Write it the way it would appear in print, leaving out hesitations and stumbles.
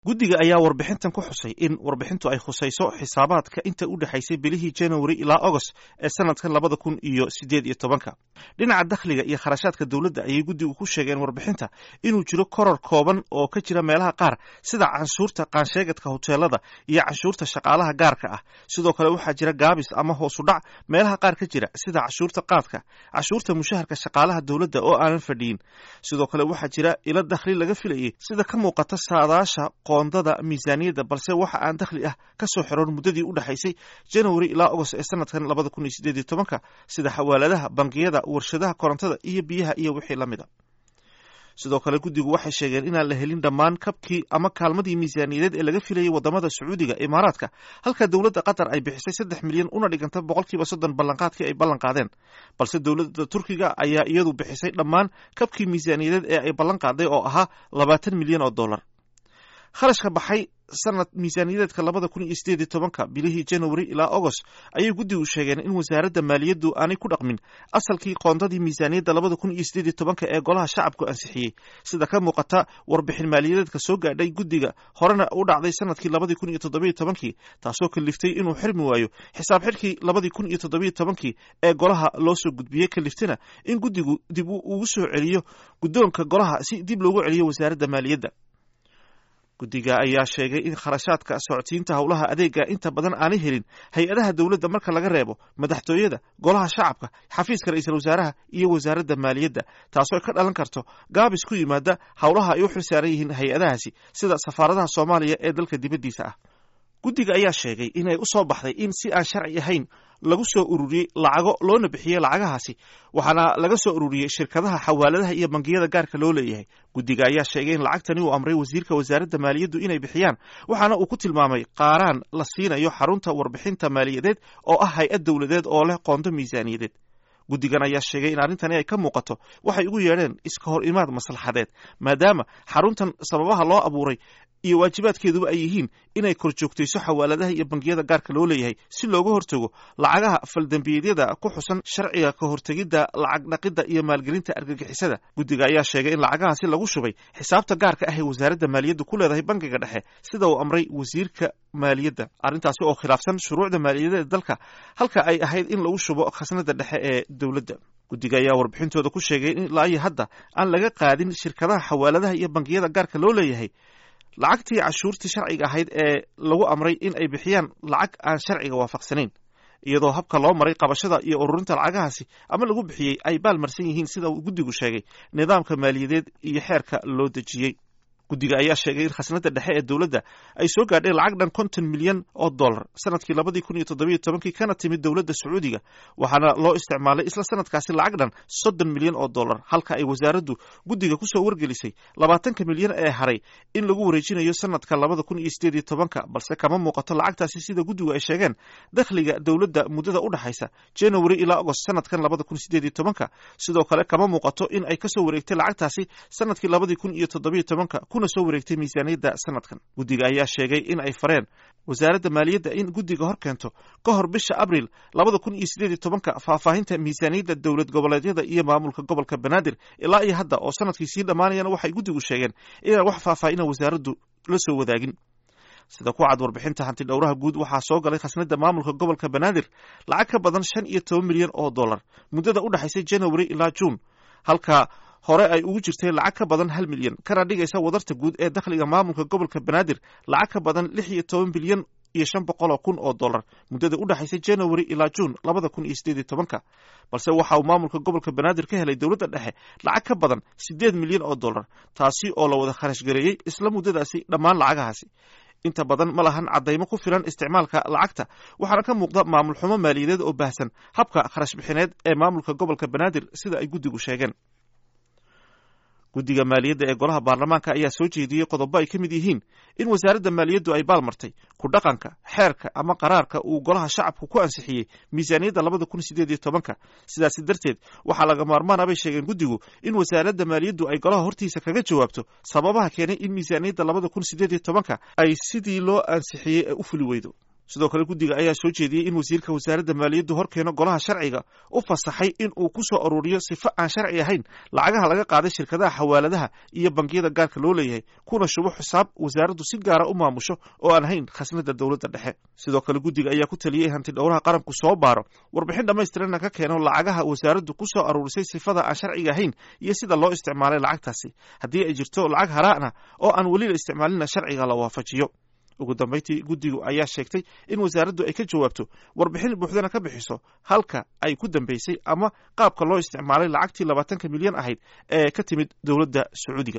guddiga ayaa warbixintan ku xusay in warbixintu ay khusayso xisaabaadka inta u dhexaysay bilihii January ilaa August ee sanadkan 2018. Dhinaca dakhliga iyo kharashaadka dawladda ayay guddigu ku sheegeen warbixinta inuu jiro koror kooban oo ka jira meelaha qaar sida canshuurta qaansheegadka hoteelada iyo canshuurta shaqaalaha gaarka ah. Sidoo kale waxaa jira gaabis ama hoos u dhac meelaha qaar ka jira sida canshuurta qaadka, canshuurta mushaharka shaqaalaha dawladda oo aanan fadhiyin. Sidoo kale waxaa jira ilo dakhli laga filayay sida ka muuqata saadaasha qoondada miisaaniyadda, balse waxa aan dakhli ah ka soo xiroon muddadii u dhaxaysay January ilaa August ee sanadkan 2018 sida xawaaladaha, bangiyada, warshadaha korontada iyo biyaha iyo wixii la mid ah. sidoo kale guddigu waxay sheegeen inaan la helin dhammaan kabkii ama kaalmadii miisaaniyadeed ee laga filayay wadamada Sacuudiga, Imaaraadka, halka dawladda Qatar ay bixisay 3 milyan una dhiganta 30% ballanqaadkii ay ballan qaadeen, balse dawladda Turkiga ayaa iyadu bixisay dhammaan kabkii miisaaniyadeed ee ay ballan qaaday oo ahaa 20 milyan oo dollar. kharashka baxay sanad miisaaniyadeedka 2018 bilihii January ilaa August ayay guddigu sheegeen in wasaaradda maaliyaddu aanay ku dhaqmin asalkii qoondadii miisaaniyadda 2018 ee golaha shacabku ansixiyey, sida ka muuqata warbixin maaliyadeedka soo gaadhay guddiga horena u dhacday sanadkii 2017 taasoo kaliftay inuu xirmi waayo xisaab xidhkii 2017 ee golaha loo soo gudbiyey, kaliftana in guddigu dib ugu soo celiyo guddoonka golaha si dib loogu celiyo wasaaradda maaliyadda. guddiga ayaa sheegay in kharashaadka socodsiinta howlaha adeega inta badan aanay helin hay-adaha dawladda marka laga reebo madaxtooyada, golaha shacabka, xafiiska ra'iisul wasaaraha iyo wasaaradda maaliyadda, taasoo ka dhalan karto gaabis ku yimaada howlaha ay u xilsaaran yihiin hay-adahaasi sida safaaradaha Soomaaliya ee dalka dibaddiisa ah. guddiga ayaa sheegay inay u soo baxday in si aan sharci ahayn lagu soo ururiyey lacago loona bixiyey lacagahaasi, waxaana laga soo ururiyey shirkadaha xawaaladaha iyo bangiyada gaarka loo leeyahay. guddiga ayaa sheegay in lacagtani uu amray wasiirka wasaaradda maaliyaddu inay bixiyaan, waxaana uu ku tilmaamay qaaraan la siinayo xarunta warbixinta maaliyadeed oo ah hay-ad dawladeed oo leh qoondo miisaaniyadeed. guddigan ayaa sheegay in arrintani ay ka muuqato waxay ugu yeedheen iska hor imaad maslaxadeed, maadaama xaruntan sababaha loo abuuray iyo waajibaadkeeduba ay yihiin inay kor joogtayso xawaaladaha iyo bangiyada gaarka loo leeyahay si looga hortago lacagaha faldambiyeedyada ku xusan sharciga ka hortegidda lacag dhaqidda iyo maalgelinta argagixisada. guddiga ayaa sheegay in lacagahaasi lagu shubay xisaabta gaarka ah ee wasaaradda maaliyaddu ku leedahay bangiga dhexe sida uu amray wasiirka maaliyadda, arrintaasi oo khilaafsan shuruucda maaliyadeed dalka, halka ay ahayd in lagu shubo khasnada dhexe ee dawladda. guddiga ayaa warbixintooda ku sheegay in ilaa iyo hadda aan laga qaadin shirkadaha xawaaladaha iyo bangiyada gaarka loo leeyahay lacagtii cashuurtii sharciga ahayd ee lagu amray in ay bixiyaan lacag aan sharciga waafaqsanayn, iyadoo habka loo maray qabashada iyo ururinta lacagahaasi ama lagu bixiyey ay baalmarsan yihiin sida uu guddigu sheegay nidaamka maaliyadeed iyo xeerka loo dejiyey. guddiga ayaa sheegay in khasnada dhexe ee dawladda ay soo gaadhay lacag dhan 50 milyan oo dollar sanadkii 2017 kana timid dawladda Sacuudiga, waxaana loo isticmaalay isla sanadkaasi lacag dhan 30 milyan oo dollar, halka ay wasaaraddu guddiga ku soo wargelisay 20 milyan ee haray in lagu wareejinayo sanadka 2018, balse kama muuqato lacagtaasi sida guddigu ay sheegeen dakhliga dawladda muddada u dhaxaysa January ilaa August sanadkan 2018. sidoo kale kama muuqato in ay ka soo wareegtay lacagtaasi sanadkii 2017 soo wareegtay miisaaniyadda sanadkan. guddiga ayaa sheegay in ay fareen wasaaradda maaliyadda in guddiga hor keento ka hor bisha Abriil 2018 faahfaahinta miisaaniyadda dawlad goboleedyada iyo maamulka gobolka Banaadir. ilaa iyo hadda oo sanadkii sii dhamaanayana waxay guddigu sheegeen inaan wax faahfaahin wasaaraddu la soo wadaagin. sida ku cad warbixinta hanti dhowraha guud, waxaa soo galay khasnada maamulka gobolka Banaadir lacag ka badan 15 milyan oo dollar muddada u dhaxaysay January ilaa June, halka hore ay ugu jirtay lacag ka badan 1 milyan, kana dhigaysa wadarta guud ee dakhliga maamulka gobolka Banaadir lacag ka badan 16 bilyan iyo 500 kun oo dollar muddada u dhaxaysay January ilaa June 2018, balse waxa uu maamulka gobolka Banaadir ka helay dawladda dhexe lacag ka badan 8 milyan oo dollar, taasi oo la wada kharash gareeyay isla muddadaasi dhammaan lacagahaasi. inta badan ma lahan cadaymo ku filan isticmaalka lacagta, waxaana ka muuqda maamul xumo maaliyadeed oo baahsan habka kharash bixineed ee maamulka gobolka Banaadir sida ay guddigu sheegeen. guddiga maaliyadda ee golaha baarlamaanka ayaa soo jeediyey qodobo ay ka mid yihiin in wasaaradda maaliyaddu ay baalmartay ku dhaqanka xeerka ama qaraarka uu golaha shacabku ku ansixiyey miisaaniyadda 2018. sidaas darteed waxaa laga maarmaan bay sheegeen guddigu in wasaaradda maaliyaddu ay golaha hortiisa kaga jawaabto sababaha keenay in miisaaniyadda 2018 ay sidii loo ansixiyey u fuli weydo. sidoo kale guddiga ayaa soo jeediyey in wasiirka wasaaradda maaliyaddu hor keeno golaha sharciga u fasaxay in uu ku soo aruuriyo sifo aan sharci ahayn lacagaha laga qaaday shirkadaha xawaaladaha iyo bangiyada gaarka loo leeyahay kuna shubo xisaab wasaaraddu si gaara u maamusho oo aan ahayn khasnada dowladda dhexe. sidoo kale guddiga ayaa ku taliyey hanti dhowraha qaranku soo baaro warbixin dhammaystiranna ka keeno lacagaha wasaaraddu ku soo aruurisay sifada aan sharciga ahayn iyo sida loo isticmaalay lacagtaasi. haddii ay jirto lacag haraana oo aan weli la isticmaalinna sharciga la waafajiyo. ugu dambayntii guddigu ayaa sheegtay in wasaaraddu ay ka jawaabto warbixin buuxdana ka bixiso halka ay ku dambaysay ama qaabka loo isticmaalay lacagtii 20 milyan ahayd ee ka timid dowladda Sacuudiga.